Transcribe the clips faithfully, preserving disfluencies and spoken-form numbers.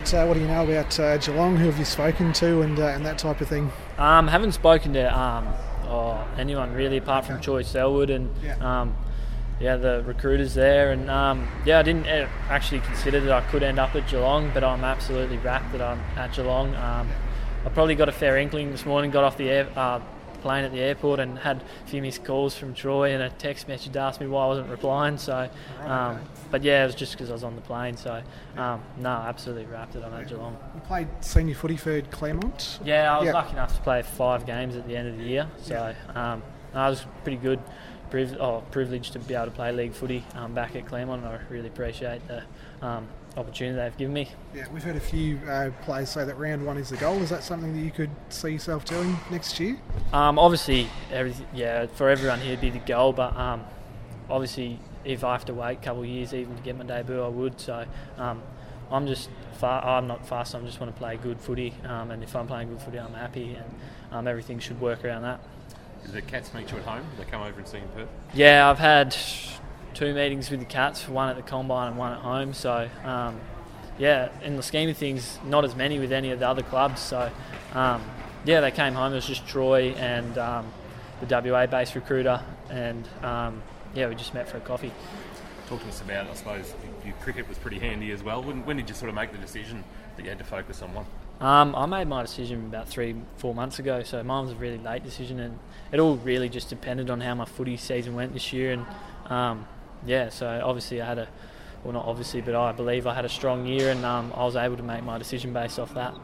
Uh, what do you know about uh, Geelong? Who have you spoken to and uh, and that type of thing? Um, haven't spoken to um, oh, anyone really apart Okay. from Troy Selwood and Yeah. um, yeah, the recruiters there. And um, yeah, I didn't uh, actually consider that I could end up at Geelong, but I'm absolutely rapt that I'm at Geelong. Um, I probably got a fair inkling this morning. Got off the air, uh, plane at the airport and had a few missed calls from Troy and a text message to ask me why I wasn't replying. So, um, but yeah, it was just because I was on the plane. So, um, no, absolutely rapt that I'm at Geelong. You played senior footy for Claremont. Yeah, I was Yeah. lucky enough to play five games at the end of the year, so um, I was pretty good. Priv- oh, privileged to be able to play league footy um, back at Claremont. I really appreciate the um, opportunity they've given me. Yeah, we've heard a few uh, players say that round one is the goal. Is that something that you could see yourself doing next year? Um, obviously, everything, yeah, for everyone here, it'd be the goal, but um, obviously, if I have to wait a couple of years even to get my debut, I would. So um, I'm just far, I'm not fast. I just want to play good footy, um, and if I'm playing good footy, I'm happy, and um, everything should work around that. Do the Cats meet you at home? Do they come over and see you in Perth? Yeah, I've had two meetings with the Cats, one at the Combine and one at home. So, um, yeah, in the scheme of things, not as many with any of the other clubs. So, um, yeah, they came home. It was just Troy and um, the W A-based recruiter, and um, yeah, we just met for a coffee. Talk to us about, I suppose, your cricket was pretty handy as well. When, when did you sort of make the decision that you had to focus on one? Um, I made my decision about three, four months ago, so mine was a really late decision, and it all really just depended on how my footy season went this year. And um, yeah, so obviously I had a, well not obviously, but I believe I had a strong year, and um, I was able to make my decision based off that.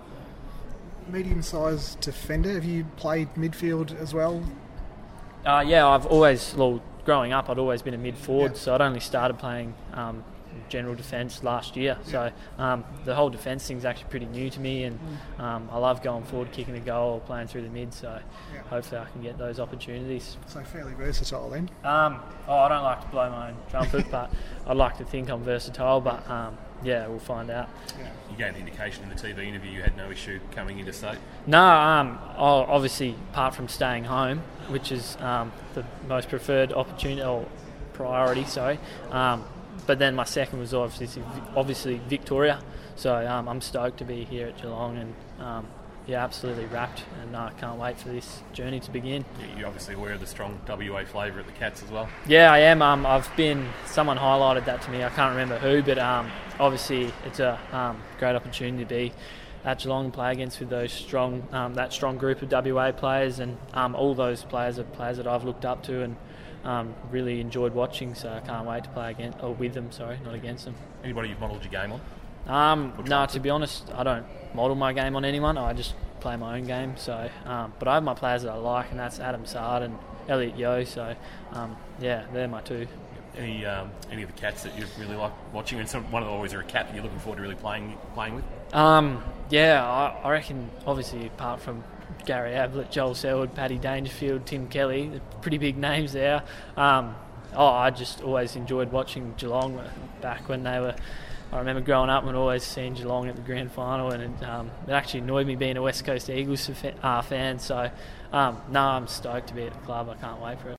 Medium-sized defender. Have you played midfield as well? Uh, yeah, I've always, well, growing up, I'd always been a mid forward, Yeah. so I'd only started playing um, general defence last year. So um, the whole defence thing's actually pretty new to me, and um, I love going forward, kicking a goal, or playing through the mid. So Yeah. hopefully I can get those opportunities. So fairly versatile then. Um, oh, I don't like to blow my own trumpet, but I'd like to think I'm versatile. But um, yeah, we'll find out. You gave the indication in the T V interview you had no issue coming into state. No, um, oh, obviously, apart from staying home, which is um, the most preferred opportunity or priority, sorry. Um, but then my second was obviously obviously Victoria. So um, I'm stoked to be here at Geelong, and um, yeah, absolutely wrapped, and I uh, can't wait for this journey to begin. You're obviously aware of the strong W A flavour at the Cats as well. Yeah, I am. Um, I've been. Someone highlighted that to me. I can't remember who, but um, obviously it's a um, great opportunity to be at Geelong and play against with those strong, um, that strong group of W A players, and um, all those players are players that I've looked up to and um, really enjoyed watching. So I can't wait to play against or with them. Sorry, not against them. Anybody you've modelled your game on? Um, Or no, tried to to? be honest, I don't model my game on anyone. I just play my own game. So, um, but I have my players that I like, and that's Adam Sard and Elliot Yeo. So, um, yeah, they're my two. Any um, any of the Cats that you really like watching? And some, one of them always are a cat that you're looking forward to really playing playing with? Um, yeah, I, I reckon, obviously, apart from Gary Ablett, Joel Selwood, Paddy Dangerfield, Tim Kelly, they're pretty big names there. Um, oh, I just always enjoyed watching Geelong back when they were. I remember growing up and always seeing Geelong at the grand final, and it, um, it actually annoyed me being a West Coast Eagles fa- uh, fan. So, um, no, I'm stoked to be at the club. I can't wait for it.